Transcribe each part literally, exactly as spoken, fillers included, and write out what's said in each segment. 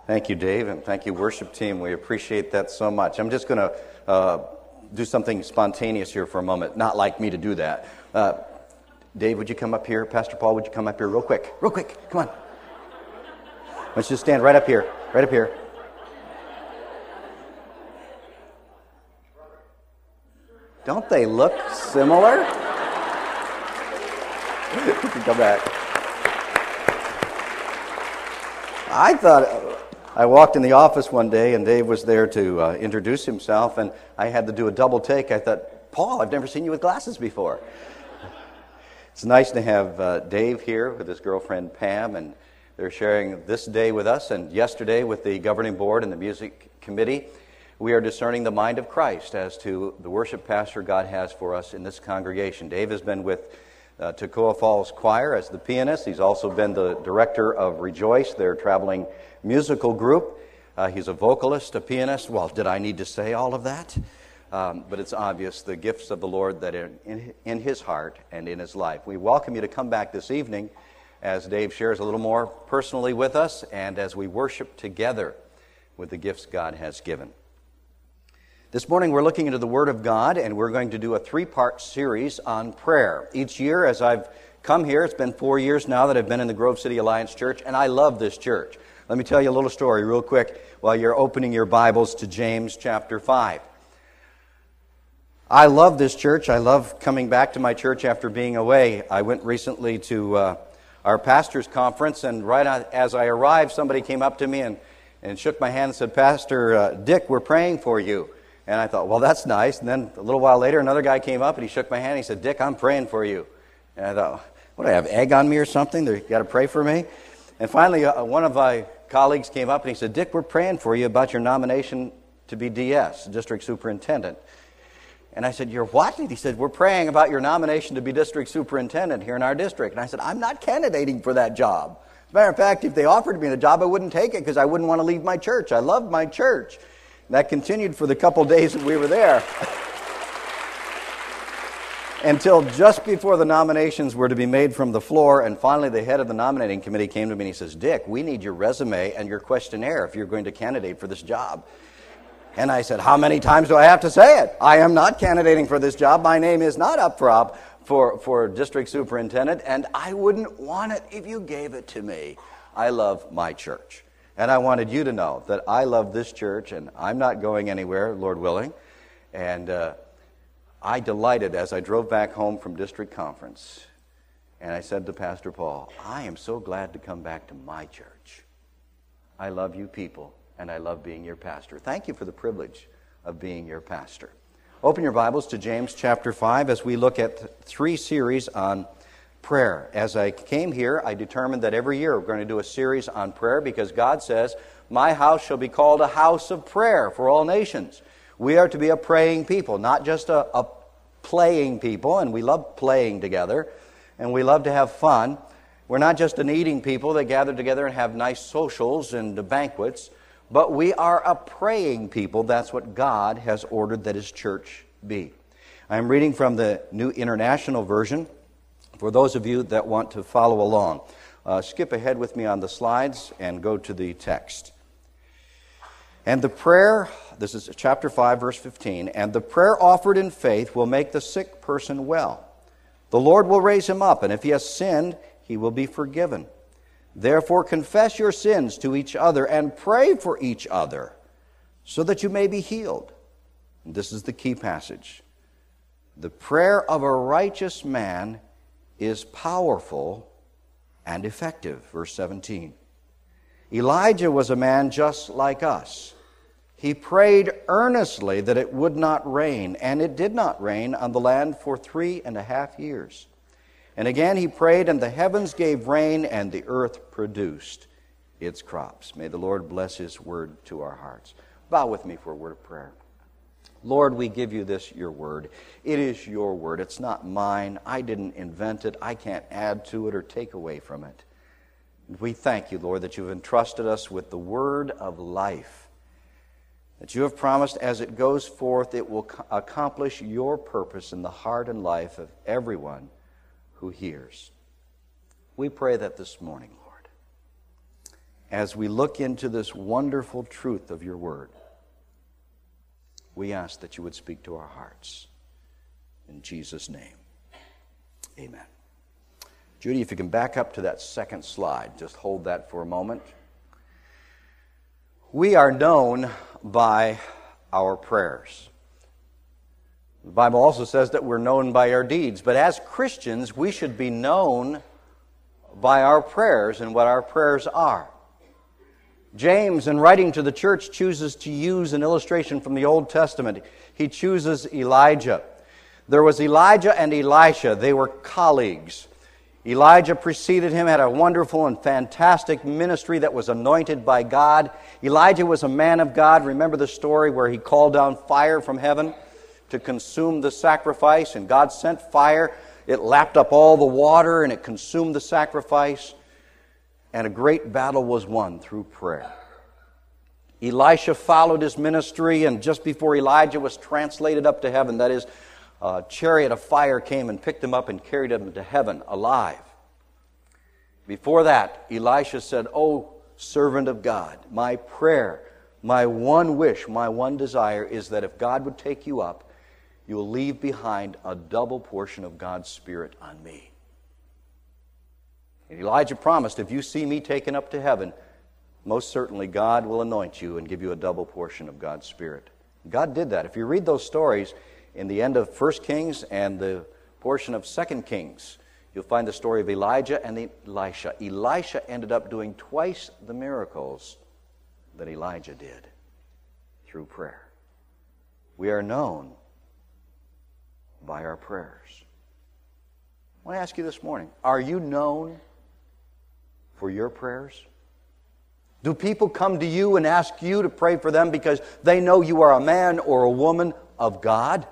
Thank you, Dave, and thank you, worship team. We appreciate that so much. I'm just going to uh, do something spontaneous here for a moment. Not like me to do that. Uh, Dave, would you come up here? Pastor Paul, would you come up here real quick? Real quick. Come on. Let's just stand right up here. Right up here. Don't they look similar? You can come back. I thought, I walked in the office one day and Dave was there to uh, introduce himself, and I had to do a double take. I thought, Paul, I've never seen you with glasses before. It's nice to have uh, Dave here with his girlfriend Pam, and they're sharing this day with us and yesterday with the governing board and the music committee. We are discerning the mind of Christ as to the worship pastor God has for us in this congregation. Dave has been with uh, Toccoa Falls Choir as the pianist. He's also been the director of Rejoice, their traveling musical group. Uh, he's a vocalist, a pianist. Well, did I need to say all of that? Um, but it's obvious the gifts of the Lord that are in, in his heart and in his life. We welcome you to come back this evening as Dave shares a little more personally with us and as we worship together with the gifts God has given. This morning we're looking into the Word of God, and we're going to do a three-part series on prayer. Each year as I've come here, it's been four years now that I've been in the Grove City Alliance Church, and I love this church. Let me tell you a little story real quick while you're opening your Bibles to James chapter five. I love this church. I love coming back to my church after being away. I went recently to uh, our pastor's conference, and right on, as I arrived, somebody came up to me and, and shook my hand and said, Pastor uh, Dick, we're praying for you. And I thought, well, that's nice. And then a little while later, another guy came up and he shook my hand and he said, Dick, I'm praying for you. And I thought, what, do I have egg on me or something? You got to pray for me? And finally, uh, one of my colleagues came up and he said, Dick, we're praying for you about your nomination to be D S, District Superintendent. And I said, you're what? And he said, we're praying about your nomination to be District Superintendent here in our district. And I said, I'm not candidating for that job. As a matter of fact, if they offered me the job, I wouldn't take it because I wouldn't want to leave my church. I love my church. That continued for the couple days that we were there until just before the nominations were to be made from the floor, and finally the head of the nominating committee came to me and he says, Dick, we need your resume and your questionnaire if you're going to candidate for this job. And I said, how many times do I have to say it? I am not candidating for this job. My name is not up for, up for, for district superintendent, and I wouldn't want it if you gave it to me. I love my church. And I wanted you to know that I love this church, and I'm not going anywhere, Lord willing. And uh, I delighted as I drove back home from district conference. And I said to Pastor Paul, I am so glad to come back to my church. I love you people, and I love being your pastor. Thank you for the privilege of being your pastor. Open your Bibles to James chapter five as we look at three series on prayer. As I came here, I determined that every year we're going to do a series on prayer because God says, my house shall be called a house of prayer for all nations. We are to be a praying people, not just a, a playing people, and we love playing together, and we love to have fun. We're not just an eating people that gather together and have nice socials and banquets, but we are a praying people. That's what God has ordered that His church be. I'm reading from the New International Version, for those of you that want to follow along. Uh, skip ahead with me on the slides and go to the text. And the prayer, this is chapter five, verse fifteen, and the prayer offered in faith will make the sick person well. The Lord will raise him up, and if he has sinned, he will be forgiven. Therefore confess your sins to each other and pray for each other so that you may be healed. And this is the key passage. The prayer of a righteous man is powerful and effective. Verse seventeen. Elijah was a man just like us. He prayed earnestly that it would not rain, and it did not rain on the land for three and a half years. And again he prayed, and the heavens gave rain, and the earth produced its crops. May the Lord bless His word to our hearts. Bow with me for a word of prayer. Lord, we give you this, your word. It is your word. It's not mine. I didn't invent it. I can't add to it or take away from it. We thank you, Lord, that you've entrusted us with the word of life, that you have promised as it goes forth, it will accomplish your purpose in the heart and life of everyone who hears. We pray that this morning, Lord. as we look into this wonderful truth of your word, we ask that you would speak to our hearts. In Jesus' name, amen. Judy, if you can back up to that second slide, just hold that for a moment. We are known by our prayers. The Bible also says that we're known by our deeds, but as Christians, we should be known by our prayers and what our prayers are. James, in writing to the church, chooses to use an illustration from the Old Testament. He chooses Elijah. There was Elijah and Elisha. They were colleagues. Elijah preceded him, had a wonderful and fantastic ministry that was anointed by God. Elijah was a man of God. Remember the story where he called down fire from heaven to consume the sacrifice, and God sent fire. It lapped up all the water, and it consumed the sacrifice, and a great battle was won through prayer. Elisha followed his ministry, and just before Elijah was translated up to heaven, that is, a chariot of fire came and picked him up and carried him to heaven alive. Before that, Elisha said, "O servant of God, my prayer, my one wish, my one desire is that if God would take you up, you will leave behind a double portion of God's Spirit on me." And Elijah promised, if you see me taken up to heaven, most certainly God will anoint you and give you a double portion of God's Spirit. God did that. If you read those stories, in the end of First Kings and the portion of Second Kings, you'll find the story of Elijah and Elisha. Elisha ended up doing twice the miracles that Elijah did through prayer. We are known by our prayers. I want to ask you this morning, are you known for your prayers? Do people come to you and ask you to pray for them because they know you are a man or a woman of God?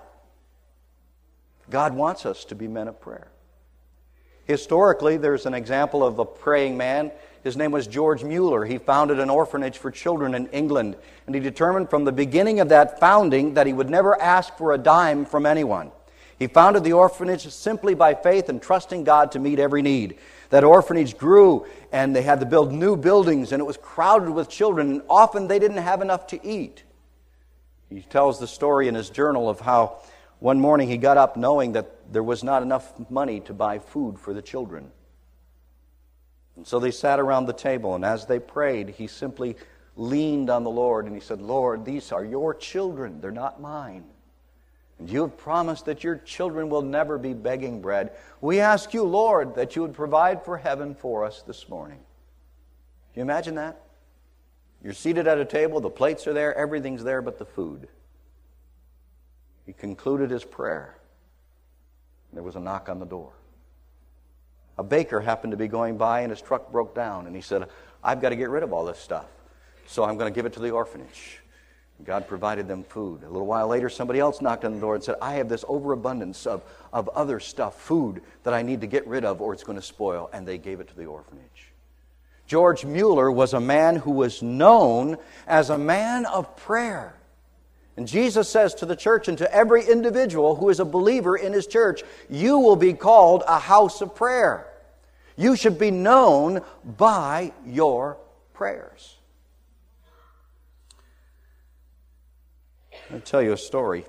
God wants us to be men of prayer. Historically, there's an example of a praying man. His name was George Mueller. He founded an orphanage for children in England, and he determined from the beginning of that founding that he would never ask for a dime from anyone. He founded the orphanage simply by faith and trusting God to meet every need. That orphanage grew, and they had to build new buildings, and it was crowded with children, and often they didn't have enough to eat. He tells the story in his journal of how one morning he got up knowing that there was not enough money to buy food for the children. And so they sat around the table, and as they prayed, he simply leaned on the Lord, and he said, "Lord, these are your children, they're not mine. And you have promised that your children will never be begging bread. We ask you, Lord, that you would provide for heaven for us this morning." Can you imagine that? You're seated at a table, the plates are there, everything's there but the food. He concluded his prayer. There was a knock on the door. A baker happened to be going by, and his truck broke down, and he said, "I've got to get rid of all this stuff, so I'm going to give it to the orphanage." God provided them food. A little while later, somebody else knocked on the door and said, "I have this overabundance of, of other stuff, food, that I need to get rid of or it's going to spoil." And they gave it to the orphanage. George Mueller was a man who was known as a man of prayer. And Jesus says to the church and to every individual who is a believer in his church, you will be called a house of prayer. You should be known by your prayers. I'll tell you a story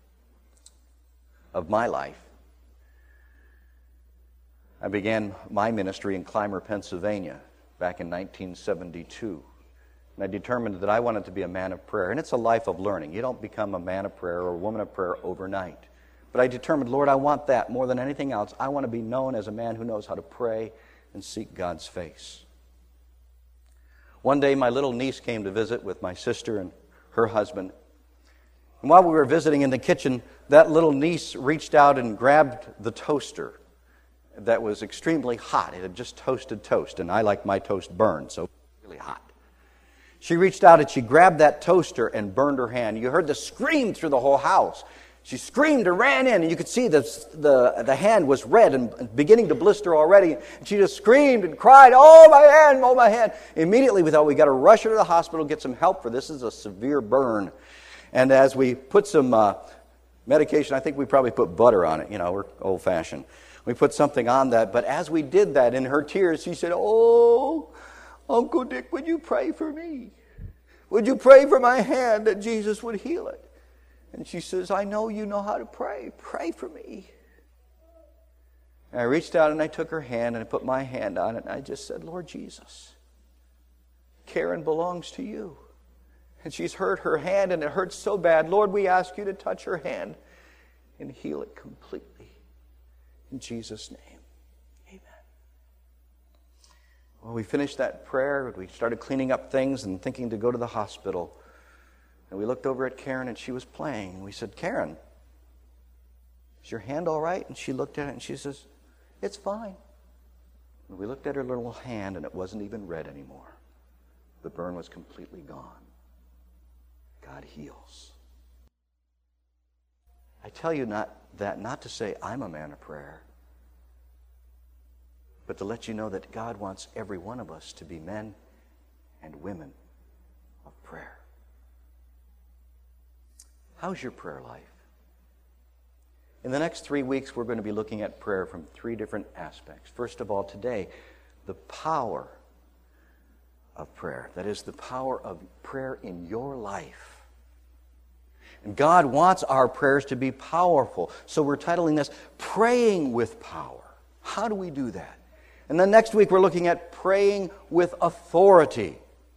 of my life. I began my ministry in Clymer, Pennsylvania back in nineteen seventy-two. And I determined that I wanted to be a man of prayer. And it's a life of learning. You don't become a man of prayer or a woman of prayer overnight. But I determined, Lord, I want that more than anything else. I want to be known as a man who knows how to pray and seek God's face. One day, my little niece came to visit with my sister and her husband. And while we were visiting in the kitchen, that little niece reached out and grabbed the toaster that was extremely hot. It had just toasted toast, and I like my toast burned, so really hot. She reached out and she grabbed that toaster and burned her hand. You heard the scream through the whole house. She screamed and ran in, and you could see the, the, the hand was red and beginning to blister already. And she just screamed and cried, "Oh, my hand, oh, my hand." Immediately we thought, we got to rush her to the hospital, get some help, for this is a severe burn. And as we put some uh, medication, I think we probably put butter on it. You know, we're old-fashioned. We put something on that. But as we did that, in her tears, she said, "Oh, Uncle Dick, would you pray for me? Would you pray for my hand that Jesus would heal it? And she says, I know you know how to pray. Pray for me. And I reached out and I took her hand and I put my hand on it and I just said, Lord Jesus, Karen belongs to you. And she's hurt her hand and it hurts so bad. Lord, we ask you to touch her hand and heal it completely. In Jesus' name, amen. Well, we finished that prayer. We started cleaning up things and thinking to go to the hospital. And we looked over at Karen and she was playing. And we said, Karen, is your hand all right? And she looked at it and she says, it's fine. And we looked at her little hand and it wasn't even red anymore. The burn was completely gone. God heals. I tell you not that not to say I'm a man of prayer, but to let you know that God wants every one of us to be men and women of prayer. How's your prayer life? In the next three weeks, we're going to be looking at prayer from three different aspects. First of all, today, the power of prayer. That is, the power of prayer in your life. And God wants our prayers to be powerful. So we're titling this, Praying with Power. How do we do that? And then next week, we're looking at praying with authority.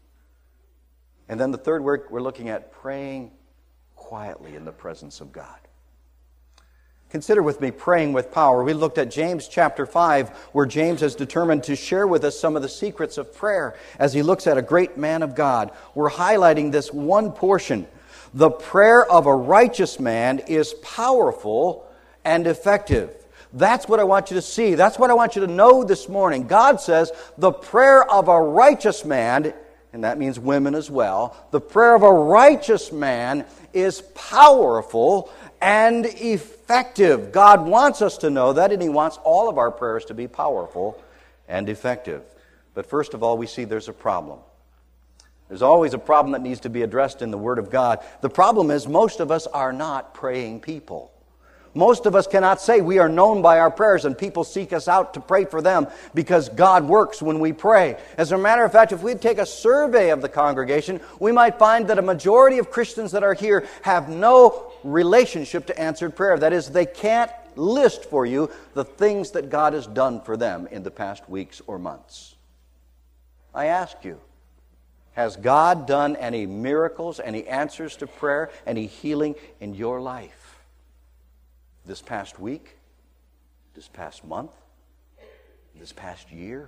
And then the third week, we're looking at praying quietly in the presence of God. Consider with me praying with power. We looked at James chapter five, where James has determined to share with us some of the secrets of prayer as he looks at a great man of God. We're highlighting this one portion. The prayer of a righteous man is powerful and effective. That's what I want you to see. That's what I want you to know this morning. God says the prayer of a righteous man, and that means women as well, the prayer of a righteous man is powerful and effective. God wants us to know that, and He wants all of our prayers to be powerful and effective. But first of all, we see there's a problem. There's always a problem that needs to be addressed in the Word of God. The problem is most of us are not praying people. Most of us cannot say we are known by our prayers and people seek us out to pray for them because God works when we pray. As a matter of fact, if we take a survey of the congregation, we might find that a majority of Christians that are here have no relationship to answered prayer. That is, they can't list for you the things that God has done for them in the past weeks or months. I ask you, has God done any miracles, any answers to prayer, any healing in your life? This past week, this past month, this past year,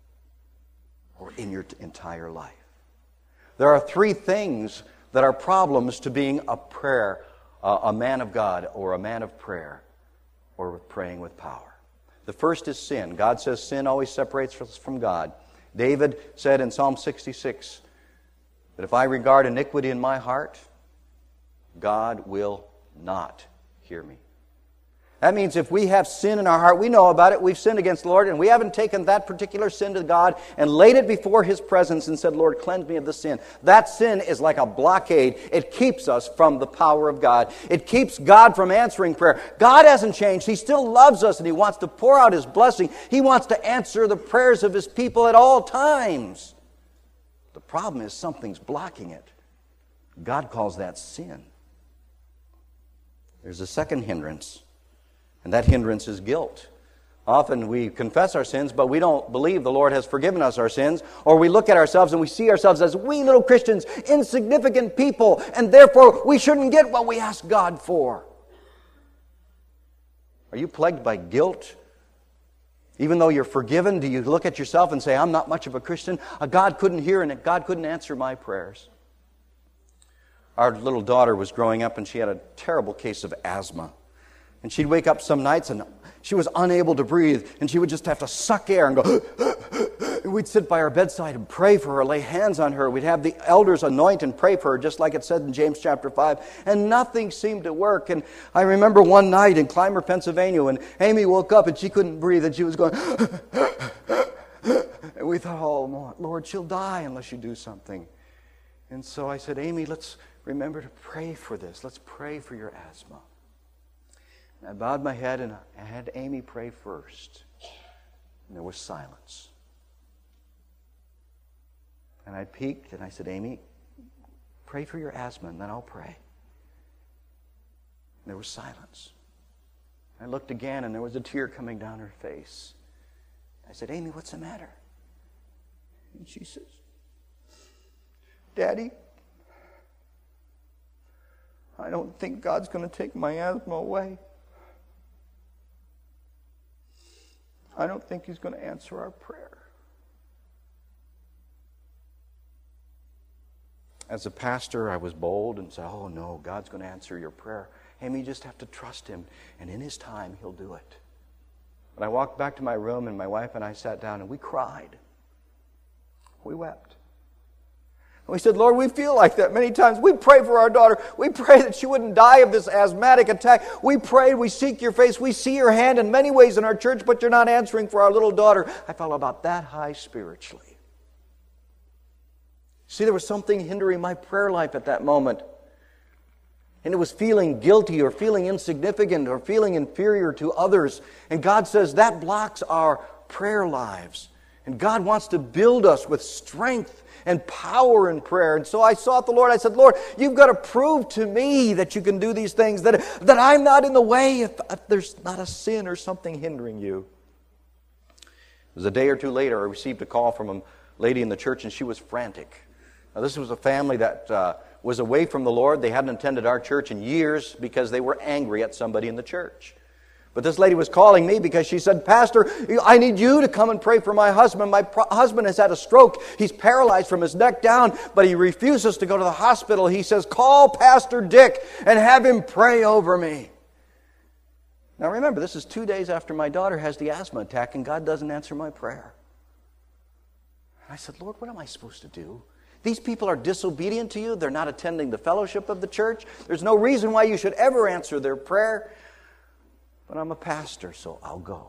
or in your entire life? There are three things that are problems to being a prayer, uh, a man of God, or a man of prayer, or praying with power. The first is sin. God says sin always separates us from God. David said in Psalm sixty-six, that if I regard iniquity in my heart, God will not hear me. That means if we have sin in our heart, we know about it, we've sinned against the Lord, and we haven't taken that particular sin to God and laid it before His presence and said, Lord, cleanse me of the sin. That sin is like a blockade. It keeps us from the power of God. It keeps God from answering prayer. God hasn't changed. He still loves us, and He wants to pour out His blessing. He wants to answer the prayers of His people at all times. The problem is something's blocking it. God calls that sin. There's a second hindrance. And that hindrance is guilt. Often we confess our sins, but we don't believe the Lord has forgiven us our sins. Or we look at ourselves and we see ourselves as wee little Christians, insignificant people, and therefore we shouldn't get what we ask God for. Are you plagued by guilt? Even though you're forgiven, do you look at yourself and say, I'm not much of a Christian? God couldn't hear and God couldn't answer my prayers. Our little daughter was growing up and she had a terrible case of asthma. And she'd wake up some nights and she was unable to breathe. And she would just have to suck air and go, and we'd sit by her bedside and pray for her, lay hands on her. We'd have the elders anoint and pray for her, just like it said in James chapter five. And nothing seemed to work. And I remember one night in Clymer, Pennsylvania, when Amy woke up and she couldn't breathe and she was going, and we thought, oh, Lord, she'll die unless you do something. And so I said, Amy, let's remember to pray for this. Let's pray for your asthma. I bowed my head and I had Amy pray first. And there was silence. And I peeked and I said, Amy, pray for your asthma and then I'll pray. And there was silence. I looked again and there was a tear coming down her face. I said, Amy, what's the matter? And she says, Daddy, I don't think God's going to take my asthma away. I don't think He's going to answer our prayer. As a pastor, I was bold and said, oh no, God's going to answer your prayer. Amy, you just have to trust Him, and in His time, He'll do it. But I walked back to my room, and my wife and I sat down, and we cried. We wept. And we said, Lord, we feel like that many times. We pray for our daughter. We pray that she wouldn't die of this asthmatic attack. We pray, we seek your face. We see your hand in many ways in our church, but you're not answering for our little daughter. I felt about that high spiritually. See, there was something hindering my prayer life at that moment. And it was feeling guilty or feeling insignificant or feeling inferior to others. And God says that blocks our prayer lives. And God wants to build us with strength and power in prayer. And so I sought the Lord. I said, Lord, you've got to prove to me that you can do these things, that, that I'm not in the way if, if there's not a sin or something hindering you. It was a day or two later, I received a call from a lady in the church, and she was frantic. Now, this was a family that uh, was away from the Lord. They hadn't attended our church in years because they were angry at somebody in the church. But this lady was calling me because she said, Pastor, I need you to come and pray for my husband. My pro- husband has had a stroke. He's paralyzed from his neck down, but he refuses to go to the hospital. He says, call Pastor Dick and have him pray over me. Now remember, this is two days after my daughter has the asthma attack, and God doesn't answer my prayer. And I said, Lord, what am I supposed to do? These people are disobedient to you. They're not attending the fellowship of the church. There's no reason why you should ever answer their prayer. But I'm a pastor, so I'll go.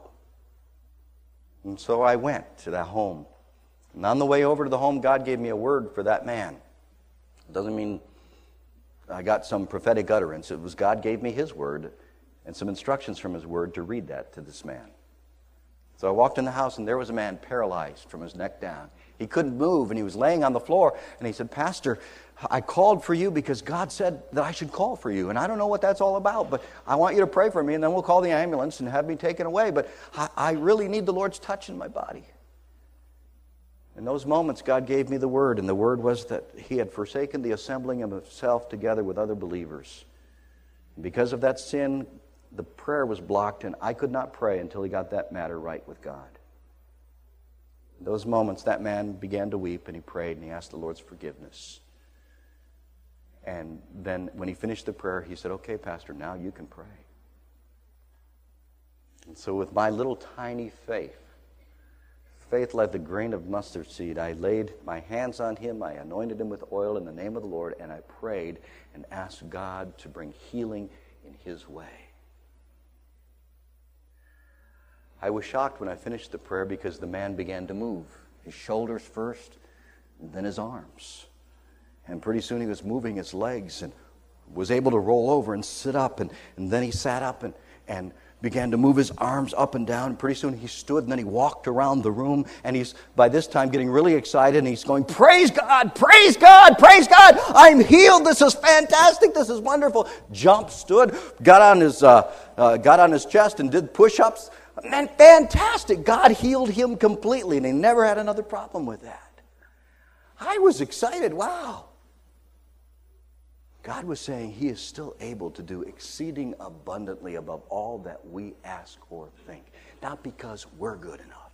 And so I went to that home. And on the way over to the home, God gave me a word for that man. It doesn't mean I got some prophetic utterance. It was God gave me His word and some instructions from His word to read that to this man. So I walked in the house, and there was a man paralyzed from his neck down. He couldn't move, and he was laying on the floor. And he said, Pastor, I called for you because God said that I should call for you. And I don't know what that's all about, but I want you to pray for me, and then we'll call the ambulance and have me taken away. But I, I really need the Lord's touch in my body. In those moments, God gave me the word, and the word was that He had forsaken the assembling of Himself together with other believers. And because of that sin, the prayer was blocked, and I could not pray until he got that matter right with God. In those moments, that man began to weep, and he prayed, and he asked the Lord's forgiveness. And then when he finished the prayer, he said, okay, Pastor, now you can pray. And so with my little tiny faith, faith like the grain of mustard seed, I laid my hands on him, I anointed him with oil in the name of the Lord, and I prayed and asked God to bring healing in His way. I was shocked when I finished the prayer because the man began to move. His shoulders first, and then his arms. And pretty soon he was moving his legs and was able to roll over and sit up. And, and then he sat up and, and began to move his arms up and down. And pretty soon he stood, and then he walked around the room. And he's, by this time, getting really excited. And he's going, praise God, praise God, praise God. I'm healed. This is fantastic. This is wonderful. Jumped, stood, got on his, uh, uh, got on his chest and did push-ups. Man, fantastic. God healed him completely, and he never had another problem with that. I was excited. Wow. God was saying He is still able to do exceeding abundantly above all that we ask or think. Not because we're good enough.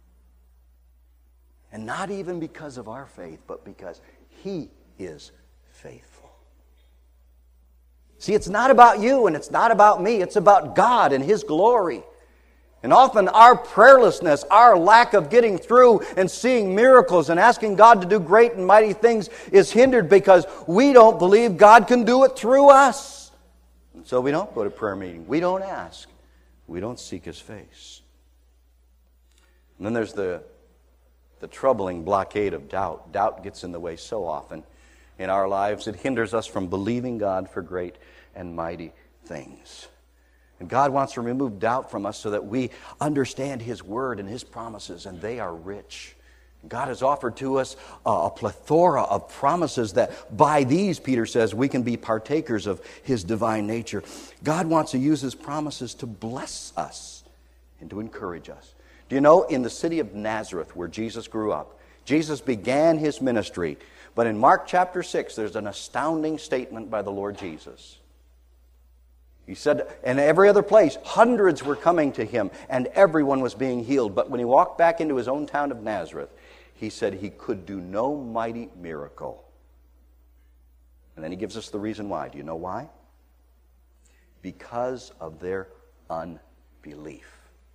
And not even because of our faith, but because He is faithful. See, it's not about you and it's not about me. It's about God and His glory. And often our prayerlessness, our lack of getting through and seeing miracles and asking God to do great and mighty things is hindered because we don't believe God can do it through us. And so we don't go to prayer meeting. We don't ask. We don't seek His face. And then there's the, the troubling blockade of doubt. Doubt gets in the way so often in our lives. It hinders us from believing God for great and mighty things. And God wants to remove doubt from us so that we understand His word and His promises, and they are rich God has offered to us a plethora of promises that by these, Peter says, we can be partakers of His divine nature. God wants to use His promises to bless us and to encourage us. Do you know, in the city of Nazareth, where Jesus grew up, Jesus began His ministry. But in Mark chapter six, there's an astounding statement by the Lord Jesus. He said, in every other place, hundreds were coming to Him, and everyone was being healed. But when He walked back into His own town of Nazareth, He said He could do no mighty miracle. And then He gives us the reason why. Do you know why? Because of their unbelief.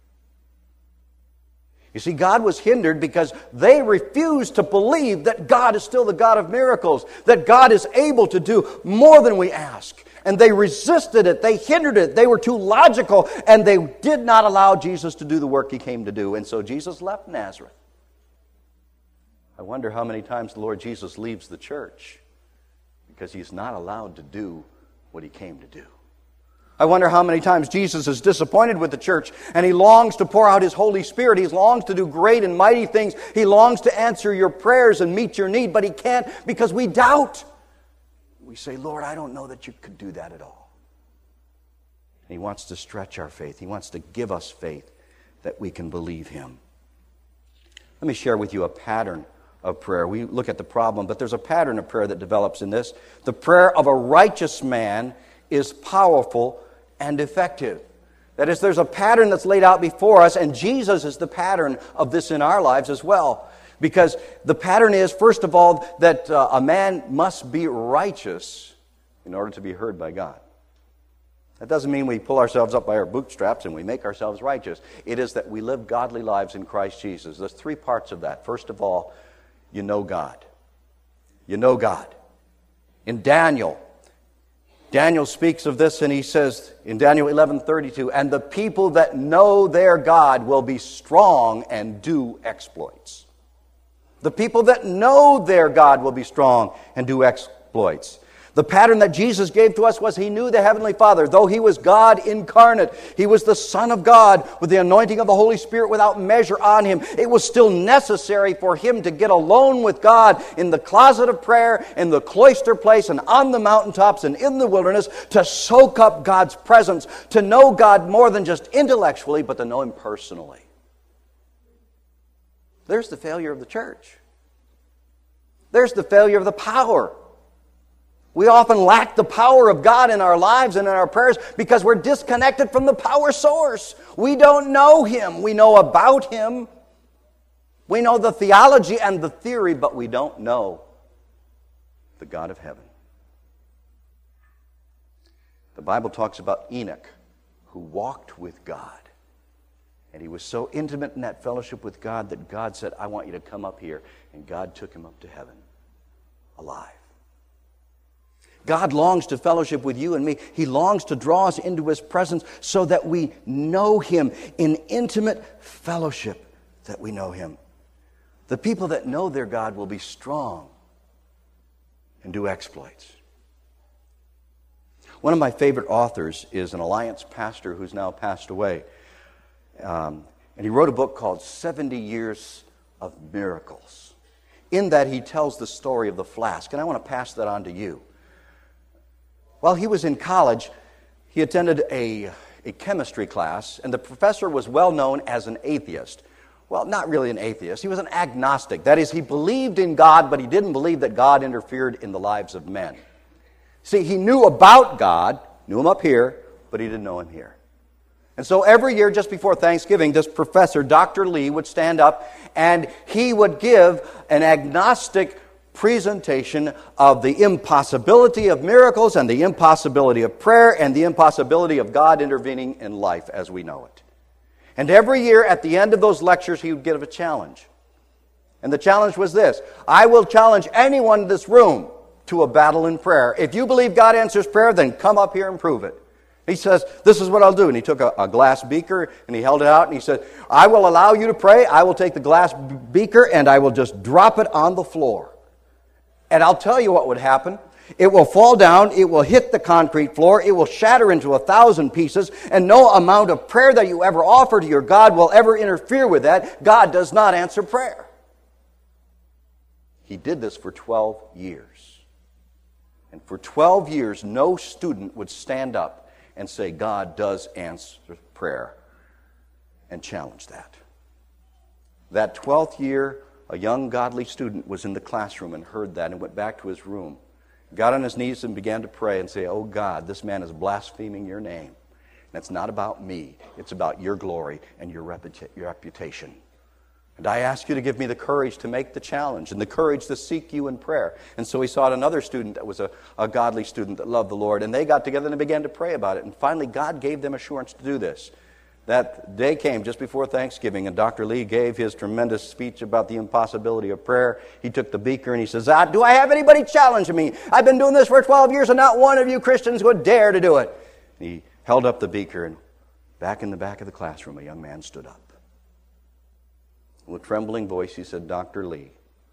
You see, God was hindered because they refused to believe that God is still the God of miracles, that God is able to do more than we ask. And they resisted it, they hindered it, they were too logical, and they did not allow Jesus to do the work He came to do. And so Jesus left Nazareth. I wonder how many times the Lord Jesus leaves the church because He's not allowed to do what He came to do. I wonder how many times Jesus is disappointed with the church and He longs to pour out His Holy Spirit. He longs to do great and mighty things. He longs to answer your prayers and meet your need, but He can't because we doubt. We say, Lord, I don't know that You could do that at all. He wants to stretch our faith. He wants to give us faith that we can believe Him. Let me share with you a pattern of prayer. We look at the problem, but there's a pattern of prayer that develops in this. The prayer of a righteous man is powerful and effective. That is, there's a pattern that's laid out before us, and Jesus is the pattern of this in our lives as well. Because the pattern is, first of all, that uh, a man must be righteous in order to be heard by God. That doesn't mean we pull ourselves up by our bootstraps and we make ourselves righteous. It is that we live godly lives in Christ Jesus. There's three parts of that. First of all, you know God. You know God. In Daniel, Daniel speaks of this and he says in Daniel eleven thirty-two, and the people that know their God will be strong and do exploits. The people that know their God will be strong and do exploits. The pattern that Jesus gave to us was He knew the Heavenly Father. Though He was God incarnate, He was the Son of God with the anointing of the Holy Spirit without measure on Him. It was still necessary for Him to get alone with God in the closet of prayer, in the cloister place, and on the mountaintops and in the wilderness to soak up God's presence, to know God more than just intellectually, but to know Him personally. There's the failure of the church. There's the failure of the power. We often lack the power of God in our lives and in our prayers because we're disconnected from the power source. We don't know Him. We know about Him. We know the theology and the theory, but we don't know the God of heaven. The Bible talks about Enoch, who walked with God. And he was so intimate in that fellowship with God that God said, I want you to come up here. And God took him up to heaven, alive. God longs to fellowship with you and me. He longs to draw us into His presence so that we know Him in intimate fellowship, that we know Him. The people that know their God will be strong and do exploits. One of my favorite authors is an Alliance pastor who's now passed away. Um, and he wrote a book called seventy years of Miracles. In that he tells the story of the flask. And I want to pass that on to you. While he was in college, he attended a, a chemistry class, and the professor was well known as an atheist. Well, not really an atheist. He was an agnostic. That is, he believed in God, but he didn't believe that God interfered in the lives of men. See, he knew about God, knew Him up here, but he didn't know Him here. And so every year just before Thanksgiving, this professor, Doctor Lee, would stand up and he would give an agnostic presentation of the impossibility of miracles and the impossibility of prayer and the impossibility of God intervening in life as we know it. And every year at the end of those lectures, he would give a challenge. And the challenge was this: I will challenge anyone in this room to a battle in prayer. If you believe God answers prayer, then come up here and prove it. He says, this is what I'll do. And he took a, a glass beaker and he held it out and he said, I will allow you to pray. I will take the glass beaker and I will just drop it on the floor. And I'll tell you what would happen. It will fall down, it will hit the concrete floor, it will shatter into a thousand pieces, and no amount of prayer that you ever offer to your God will ever interfere with that. God does not answer prayer. He did this for twelve years. And for twelve years, no student would stand up and say, God does answer prayer, and challenge that. That twelfth year, a young godly student was in the classroom and heard that and went back to his room, got on his knees and began to pray and say, oh God, this man is blaspheming your name. And it's not about me. It's about your glory and your reputa- your reputation. And I ask you to give me the courage to make the challenge and the courage to seek you in prayer. And so he sought another student that was a, a godly student that loved the Lord. And they got together and they began to pray about it. And finally, God gave them assurance to do this. That day came just before Thanksgiving, and Doctor Lee gave his tremendous speech about the impossibility of prayer. He took the beaker and he says, ah, do I have anybody challenging me? I've been doing this for twelve years and not one of you Christians would dare to do it. And he held up the beaker, and back in the back of the classroom, a young man stood up. With a trembling voice, he said, Doctor Lee,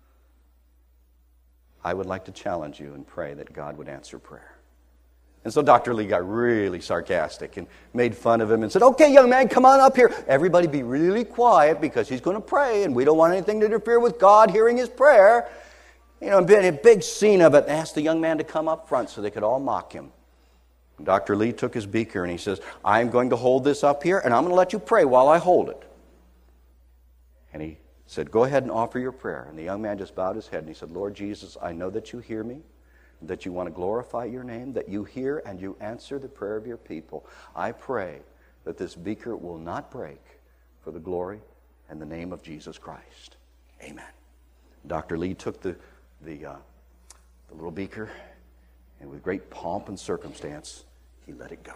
I would like to challenge you and pray that God would answer prayer. And so Doctor Lee got really sarcastic and made fun of him and said, okay, young man, come on up here. Everybody be really quiet because he's going to pray, and we don't want anything to interfere with God hearing his prayer. You know, and a big scene of it, and asked the young man to come up front so they could all mock him. And Doctor Lee took his beaker and he says, I'm going to hold this up here, and I'm going to let you pray while I hold it. And he said, go ahead and offer your prayer. And the young man just bowed his head and he said, Lord Jesus, I know that you hear me, that you want to glorify your name, that you hear and you answer the prayer of your people. I pray that this beaker will not break for the glory and the name of Jesus Christ. Amen. Doctor Lee took the, the, uh, the little beaker, and with great pomp and circumstance, he let it go.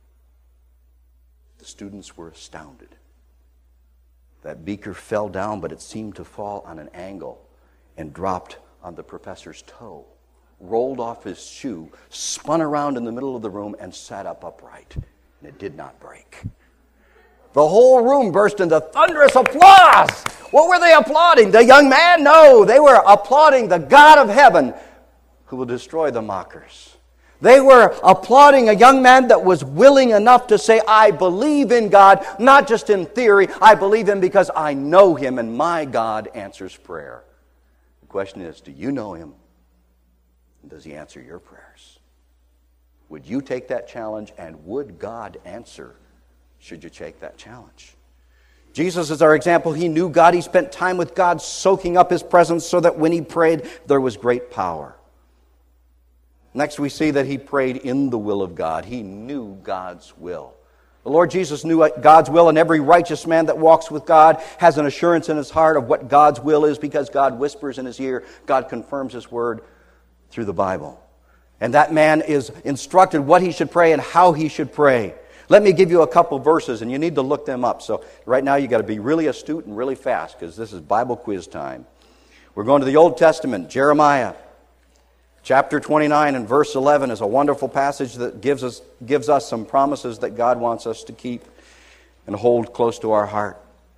The students were astounded. That beaker fell down, but it seemed to fall on an angle and dropped on the professor's toe, rolled off his shoe, spun around in the middle of the room, and sat up upright. And it did not break. The whole room burst into thunderous applause. What were they applauding? The young man? No, they were applauding the God of heaven who will destroy the mockers. They were applauding a young man that was willing enough to say, I believe in God, not just in theory. I believe Him because I know Him, and my God answers prayer. The question is, do you know Him? And does He answer your prayers? Would you take that challenge, and would God answer should you take that challenge? Jesus is our example. He knew God. He spent time with God, soaking up His presence so that when He prayed, there was great power. Next, we see that he prayed in the will of God. He knew God's will. The Lord Jesus knew God's will, and every righteous man that walks with God has an assurance in his heart of what God's will is because God whispers in his ear. God confirms His word through the Bible. And that man is instructed what he should pray and how he should pray. Let me give you a couple verses, and you need to look them up. So right now you've got to be really astute and really fast because this is Bible quiz time. We're going to the Old Testament, Jeremiah. Chapter twenty-nine and verse eleven is a wonderful passage that gives us, gives us some promises that God wants us to keep and hold close to our heart.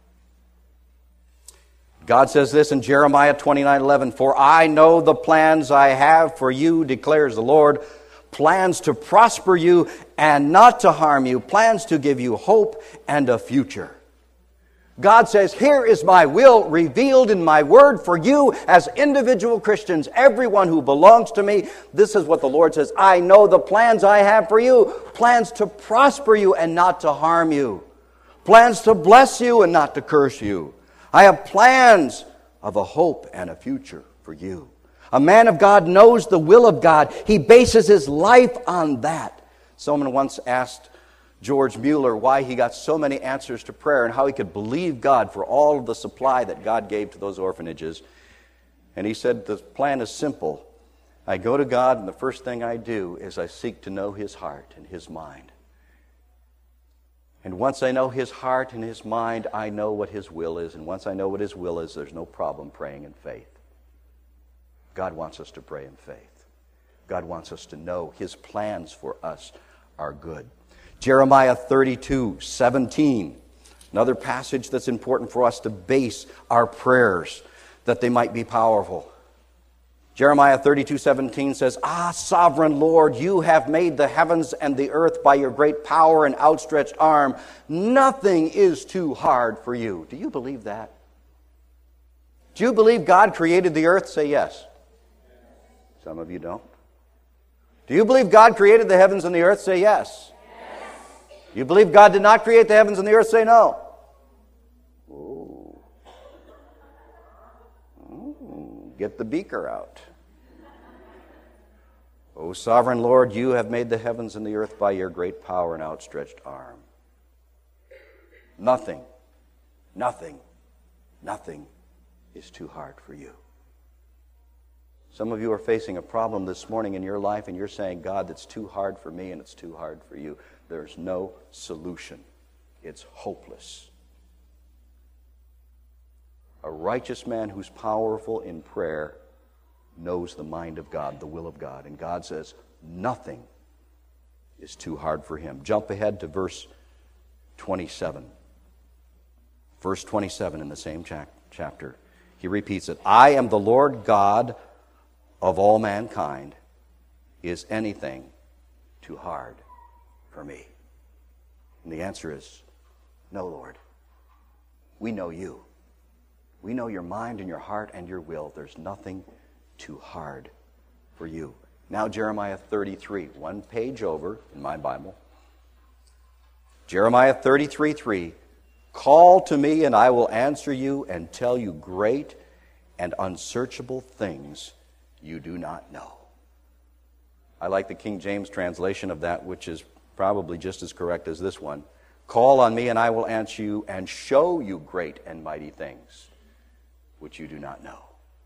God says this in Jeremiah twenty-nine eleven, for I know the plans I have for you, declares the Lord, plans to prosper you and not to harm you, plans to give you hope and a future. God says, here is my will revealed in my word for you as individual Christians, everyone who belongs to me. This is what the Lord says, I know the plans I have for you, plans to prosper you and not to harm you, plans to bless you and not to curse you. I have plans of a hope and a future for you. A man of God knows the will of God. He bases his life on that. Someone once asked George Mueller why he got so many answers to prayer and how he could believe God for all of the supply that God gave to those orphanages. And he said, the plan is simple. I go to God, and the first thing I do is I seek to know His heart and His mind. And once I know His heart and His mind, I know what His will is. And once I know what His will is, there's no problem praying in faith. God wants us to pray in faith. God wants us to know His plans for us are good. Jeremiah thirty-two seventeen, another passage that's important for us to base our prayers that they might be powerful. Jeremiah thirty-two seventeen says, Ah, sovereign Lord, you have made the heavens and the earth by your great power and outstretched arm. Nothing is too hard for you. Do you believe that? Do you believe God created the earth? Say yes. Some of you don't. Do you believe God created the heavens and the earth? Say yes. Yes. You believe God did not create the heavens and the earth? Say no. Ooh. Ooh. Get the beaker out. O sovereign Lord, you have made the heavens and the earth by your great power and outstretched arm. Nothing, nothing, nothing is too hard for you. Some of you are facing a problem this morning in your life and you're saying, God, that's too hard for me and it's too hard for you. There's no solution. It's hopeless. A righteous man who's powerful in prayer knows the mind of God, the will of God. And God says nothing is too hard for him. Jump ahead to verse twenty-seven. Verse twenty-seven in the same chapter. He repeats it. I am the Lord God of all mankind. Is anything too hard for me? And the answer is no, Lord. We know you. We know your mind and your heart and your will. There's nothing too hard for you. Now Jeremiah thirty-three, one page over in my Bible. Jeremiah thirty-three, three. Call to me and I will answer you and tell you great and unsearchable things you do not know. I like the King James translation of that, which is probably just as correct as this one. Call on me and I will answer you and show you great and mighty things which you do not know.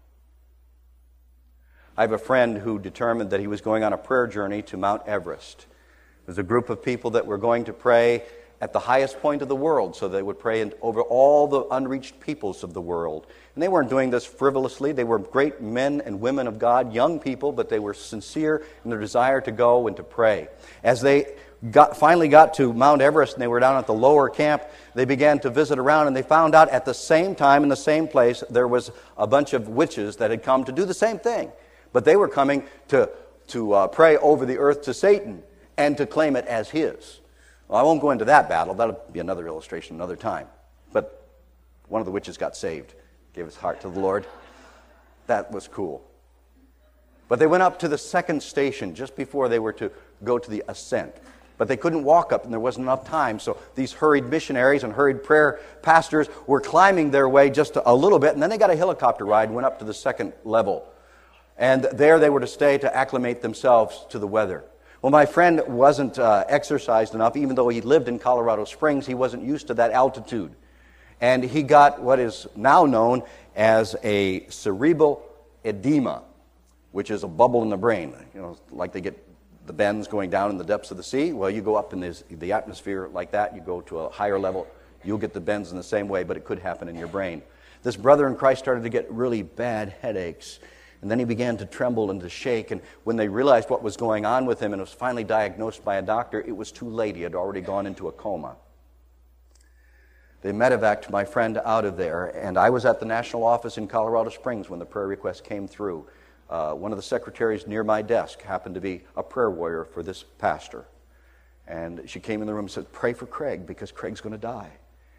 I have a friend who determined that he was going on a prayer journey to Mount Everest. There's a group of people that were going to pray at the highest point of the world, so they would pray over all the unreached peoples of the world. And they weren't doing this frivolously. They were great men and women of God, young people, but they were sincere in their desire to go and to pray. As they got, finally got to Mount Everest and they were down at the lower camp, they began to visit around and they found out at the same time in the same place there was a bunch of witches that had come to do the same thing. But they were coming to, to uh, pray over the earth to Satan and to claim it as his. Well, I won't go into that battle. That'll be another illustration another time. But one of the witches got saved, gave his heart to the Lord. That was cool. But they went up to the second station just before they were to go to the ascent. But they couldn't walk up and there wasn't enough time. So these hurried missionaries and hurried prayer pastors were climbing their way just a little bit. And then they got a helicopter ride and went up to the second level. And there they were to stay to acclimate themselves to the weather. Well, my friend wasn't uh, exercised enough. Even though he lived in Colorado Springs, he wasn't used to that altitude. And he got what is now known as a cerebral edema, which is a bubble in the brain. You know, like they get the bends going down in the depths of the sea. Well, you go up in this, the atmosphere like that, you go to a higher level, you'll get the bends in the same way, but it could happen in your brain. This brother in Christ started to get really bad headaches. And then he began to tremble and to shake. And when they realized what was going on with him and was finally diagnosed by a doctor, it was too late. He had already gone into a coma. They medevaced my friend out of there. And I was at the national office in Colorado Springs when the prayer request came through. Uh, one of the secretaries near my desk happened to be a prayer warrior for this pastor. And she came in the room and said, pray for Craig because Craig's going to die.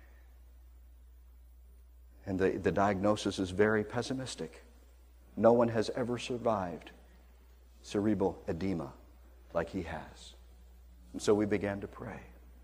And the, the diagnosis is very pessimistic. No one has ever survived cerebral edema like he has. And so we began to pray.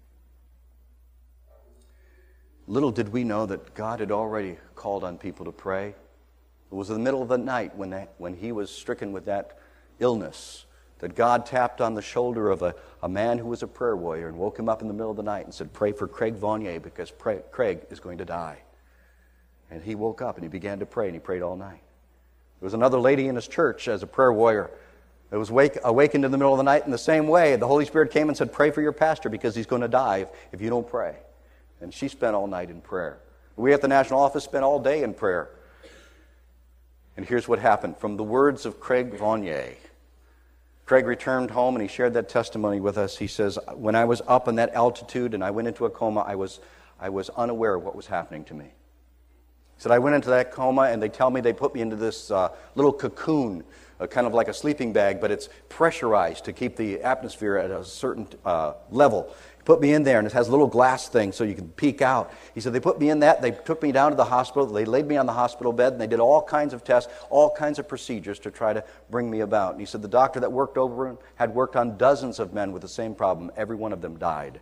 Little did we know that God had already called on people to pray. It was in the middle of the night when, that, when he was stricken with that illness that God tapped on the shoulder of a, a man who was a prayer warrior and woke him up in the middle of the night and said, pray for Craig Vanier because pray, Craig is going to die. And he woke up and he began to pray and he prayed all night. There was another lady in his church as a prayer warrior that was wake, awakened in the middle of the night in the same way. The Holy Spirit came and said, pray for your pastor because he's going to die if, if you don't pray. And she spent all night in prayer. We at the national office spent all day in prayer. And here's what happened. From the words of Craig Vanier, Craig returned home and he shared that testimony with us. He says, when I was up in that altitude and I went into a coma, I was, I was unaware of what was happening to me. He said, I went into that coma, and they tell me they put me into this uh, little cocoon, uh, kind of like a sleeping bag, but it's pressurized to keep the atmosphere at a certain uh, level. Put me in there, and it has a little glass thing so you can peek out. He said, they put me in that. They took me down to the hospital. They laid me on the hospital bed, and they did all kinds of tests, all kinds of procedures to try to bring me about. And he said the doctor that worked over him had worked on dozens of men with the same problem. Every one of them died.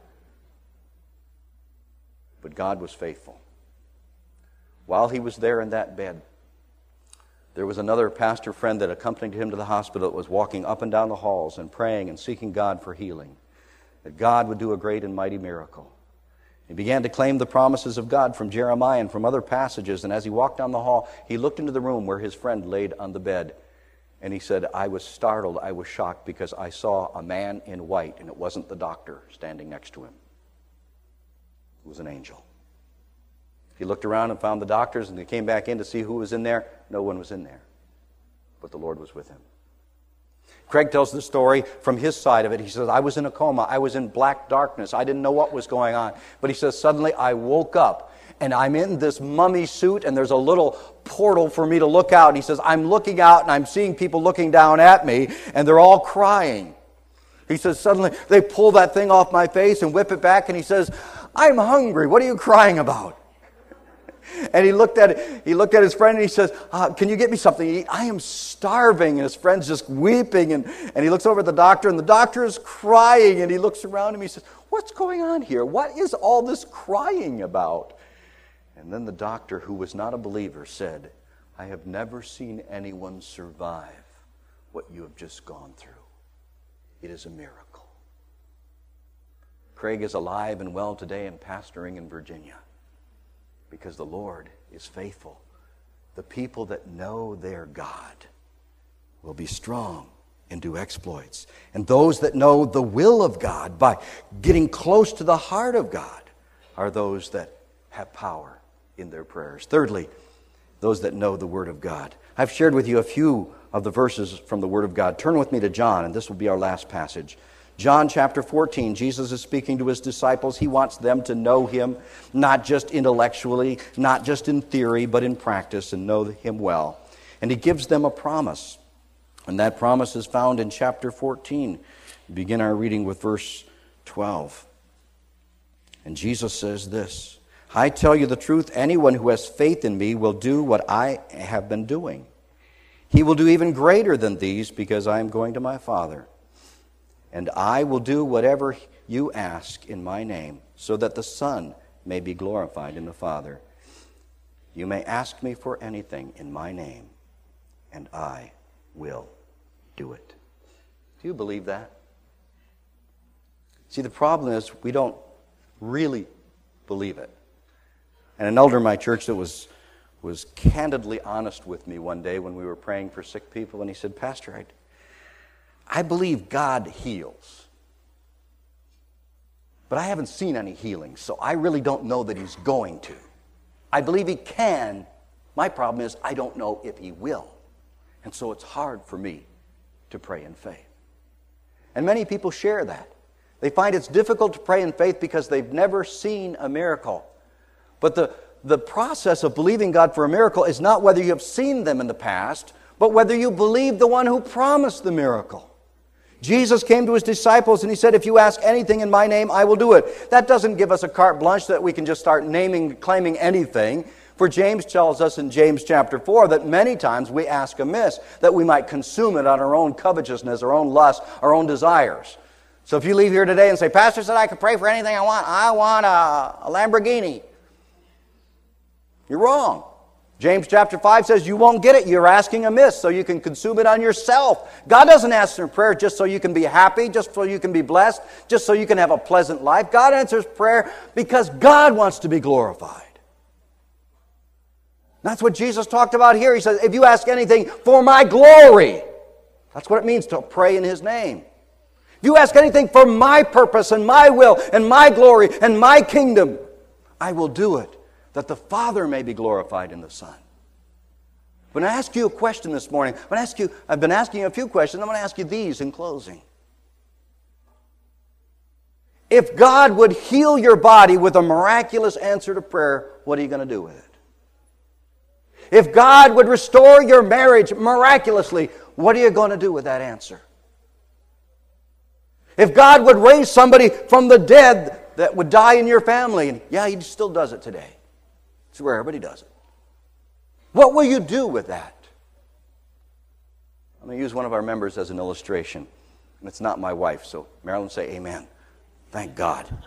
But God was faithful. While he was there in that bed, there was another pastor friend that accompanied him to the hospital that was walking up and down the halls and praying and seeking God for healing, that God would do a great and mighty miracle. He began to claim the promises of God from Jeremiah and from other passages, and as he walked down the hall, he looked into the room where his friend laid on the bed, and he said, I was startled, I was shocked, because I saw a man in white, and it wasn't the doctor standing next to him. It was an angel. He looked around and found the doctors, and they came back in to see who was in there. No one was in there, but the Lord was with him. Craig tells the story from his side of it. He says, I was in a coma. I was in black darkness. I didn't know what was going on. But he says, suddenly I woke up, and I'm in this mummy suit, and there's a little portal for me to look out. And he says, I'm looking out, and I'm seeing people looking down at me, and they're all crying. He says, suddenly they pull that thing off my face and whip it back, and he says, I'm hungry. What are you crying about? And he looked at it, he looked at his friend and he says, uh, can you get me something to eat? I am starving. And his friend's just weeping. And, and he looks over at the doctor, and the doctor is crying. And he looks around him and he says, what's going on here? What is all this crying about? And then the doctor, who was not a believer, said, I have never seen anyone survive what you have just gone through. It is a miracle. Craig is alive and well today and pastoring in Virginia, because the Lord is faithful. The people that know their God will be strong and do exploits. And those that know the will of God by getting close to the heart of God are those that have power in their prayers. Thirdly, those that know the Word of God. I've shared with you a few of the verses from the Word of God. Turn with me to John, and this will be our last passage. John chapter fourteen, Jesus is speaking to his disciples. He wants them to know him, not just intellectually, not just in theory, but in practice, and know him well. And he gives them a promise. And that promise is found in chapter fourteen. We begin our reading with verse twelve. And Jesus says this, I tell you the truth, anyone who has faith in me will do what I have been doing. He will do even greater than these, because I am going to my Father. And I will do whatever you ask in my name, so that the Son may be glorified in the Father. You may ask me for anything in my name, and I will do it. Do you believe that? See, the problem is we don't really believe it. And an elder in my church that was, was candidly honest with me one day when we were praying for sick people, and he said, Pastor, I I believe God heals, but I haven't seen any healing, so I really don't know that he's going to. I believe he can. My problem is I don't know if he will. And so it's hard for me to pray in faith. And many people share that. They find it's difficult to pray in faith because they've never seen a miracle. But the, the process of believing God for a miracle is not whether you have seen them in the past, but whether you believe the one who promised the miracle. Jesus came to his disciples and he said, if you ask anything in my name, I will do it. That doesn't give us a carte blanche that we can just start naming, claiming anything. For James tells us in James chapter four that many times we ask amiss, that we might consume it on our own covetousness, our own lust, our own desires. So if you leave here today and say, Pastor said I could pray for anything I want. I want a, a Lamborghini. You're wrong. James chapter five says you won't get it. You're asking amiss, so you can consume it on yourself. God doesn't answer prayer just so you can be happy, just so you can be blessed, just so you can have a pleasant life. God answers prayer because God wants to be glorified. That's what Jesus talked about here. He says, if you ask anything for my glory, that's what it means to pray in his name. If you ask anything for my purpose and my will and my glory and my kingdom, I will do it, that the Father may be glorified in the Son. When I ask you a question this morning, when I ask you, I've been asking you a few questions, I'm going to ask you these in closing. If God would heal your body with a miraculous answer to prayer, what are you going to do with it? If God would restore your marriage miraculously, what are you going to do with that answer? If God would raise somebody from the dead that would die in your family, and yeah, He still does it today. It's rare, but He does it. What will you do with that? I'm going to use one of our members as an illustration. And it's not my wife, so Marilyn, say amen. Thank God. It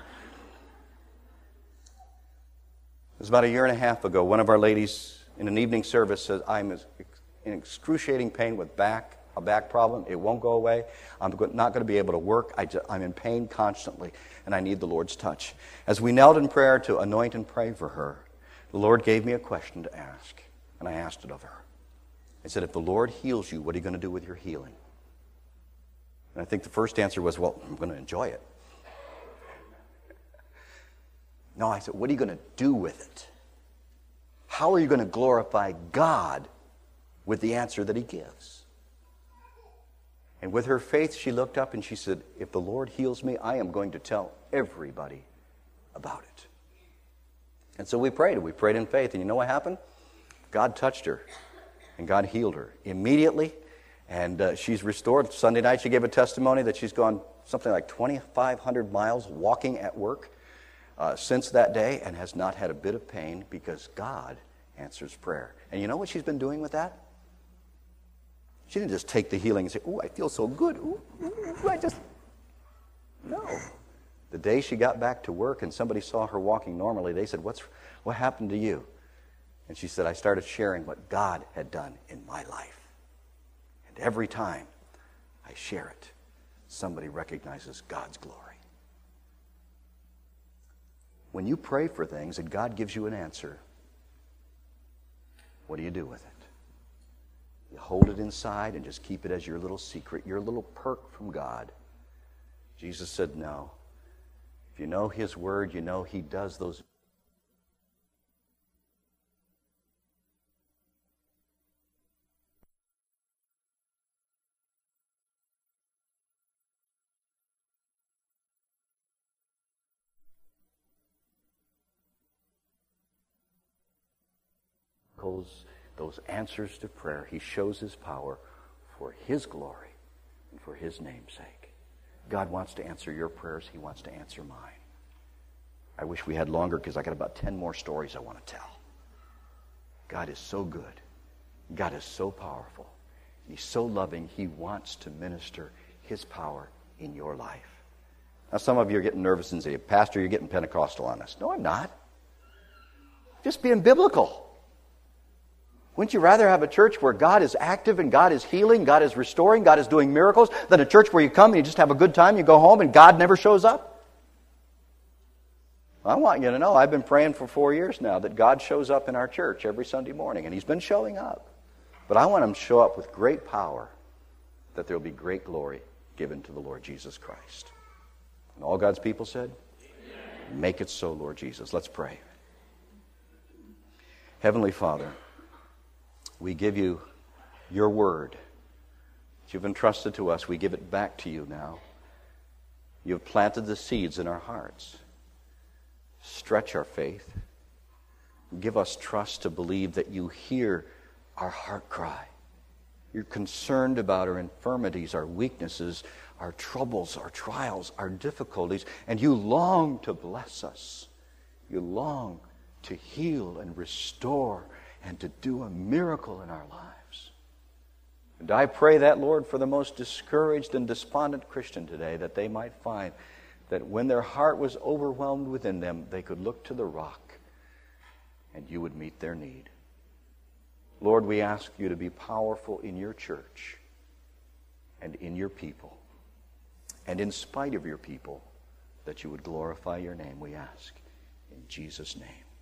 was about a year and a half ago. One of our ladies in an evening service said, I'm in excruciating pain with back, a back problem. It won't go away. I'm not going to be able to work. I just, I'm in pain constantly, and I need the Lord's touch. As we knelt in prayer to anoint and pray for her, the Lord gave me a question to ask, and I asked it of her. I said, if the Lord heals you, what are you going to do with your healing? And I think the first answer was, well, I'm going to enjoy it. No, I said, what are you going to do with it? How are you going to glorify God with the answer that He gives? And with her faith, she looked up and she said, if the Lord heals me, I am going to tell everybody about it. And so we prayed. We prayed in faith. And you know what happened? God touched her. And God healed her immediately. And uh, she's restored. Sunday night she gave a testimony that she's gone something like twenty-five hundred miles walking at work uh, since that day and has not had a bit of pain because God answers prayer. And you know what she's been doing with that? She didn't just take the healing and say, ooh, I feel so good. Ooh, ooh, I just... No. The day she got back to work and somebody saw her walking normally, they said, What's what happened to you? And she said, I started sharing what God had done in my life. And every time I share it, somebody recognizes God's glory. When you pray for things and God gives you an answer, what do you do with it? You hold it inside and just keep it as your little secret, your little perk from God. Jesus said, no. If you know His Word, you know He does those those answers to prayer. He shows His power for His glory and for His name's sake. God wants to answer your prayers. He wants to answer mine. I wish we had longer because I got about ten more stories I want to tell. God is so good. God is so powerful. He's so loving. He wants to minister His power in your life. Now some of you are getting nervous and say, Pastor, you're getting Pentecostal on us. No, I'm not. Just being biblical. Wouldn't you rather have a church where God is active and God is healing, God is restoring, God is doing miracles, than a church where you come and you just have a good time, you go home and God never shows up? I want you to know, I've been praying for four years now that God shows up in our church every Sunday morning, and He's been showing up. But I want Him to show up with great power, that there will be great glory given to the Lord Jesus Christ. And all God's people said, Amen. Make it so, Lord Jesus. Let's pray. Heavenly Father, we give You Your word that You've entrusted to us. We give it back to You now. You've planted the seeds in our hearts. Stretch our faith. Give us trust to believe that You hear our heart cry. You're concerned about our infirmities, our weaknesses, our troubles, our trials, our difficulties, and You long to bless us. You long to heal and restore and to do a miracle in our lives. And I pray that, Lord, for the most discouraged and despondent Christian today, that they might find that when their heart was overwhelmed within them, they could look to the rock and You would meet their need. Lord, we ask You to be powerful in Your church and in Your people. And in spite of Your people, that You would glorify Your name, we ask. In Jesus' name.